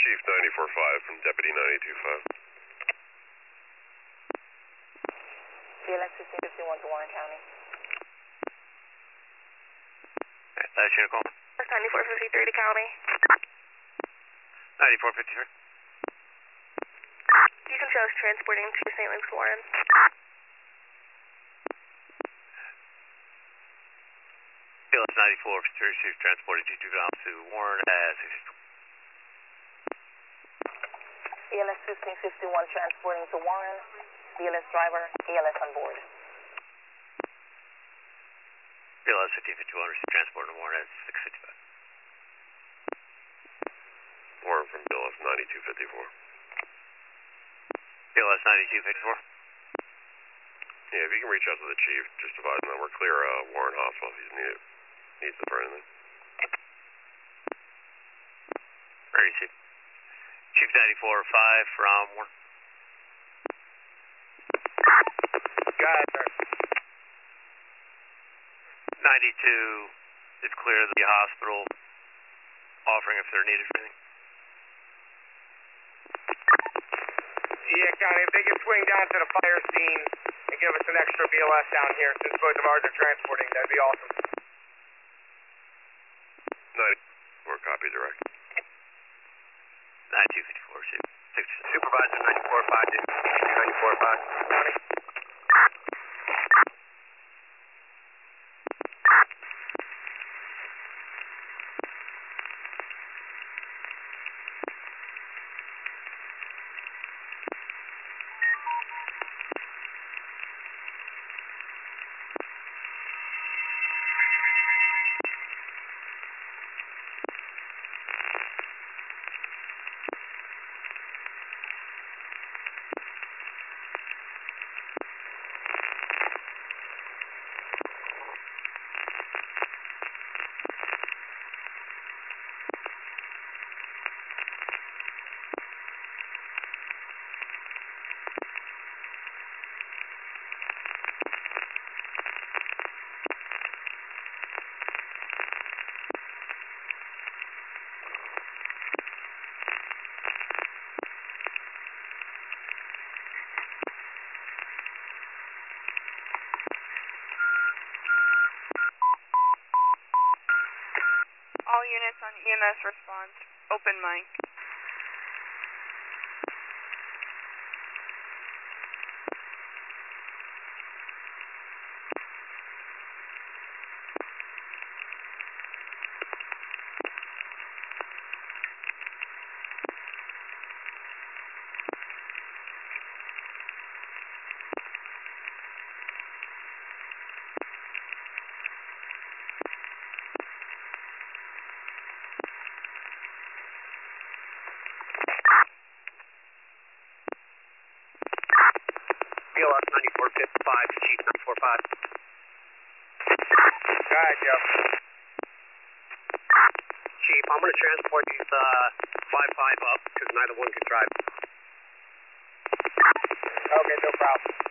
Chief 94.5 from Deputy 92.5. BLS 1551 to Warren County. That's your call. 9453 to County. 9453. You can show us transporting to St. Luke's Warren. BLS 9453, Chief transporting G2 down to Warren at 6. BLS 1551 transporting to Warren. BLS driver, ALS on board. BLS 1551, receive transporting to Warren at 655. Warren from BLS 9254. BLS 9254. Yeah, if you can reach out to the Chief, just advise him that we're clear Warren Hospital if he's needs it for anything. Ready, Chief. Chief 94.5 from Warren. Go ahead, sir. 92 is clear of the hospital, offering if they're needed for anything. Yeah, County, if they can swing down to the fire scene and give us an extra BLS down here, since both of ours are transporting, that'd be awesome. 94, copy direct. 9254, Chief. Supervisor 94.5 to 94.5. County. All units on EMS response. Open mic. BLS 94.55 to Chief 94.5. Go ahead, Joe. Chief, I'm going to transport these 5-5 up because neither one can drive. Okay, no problem.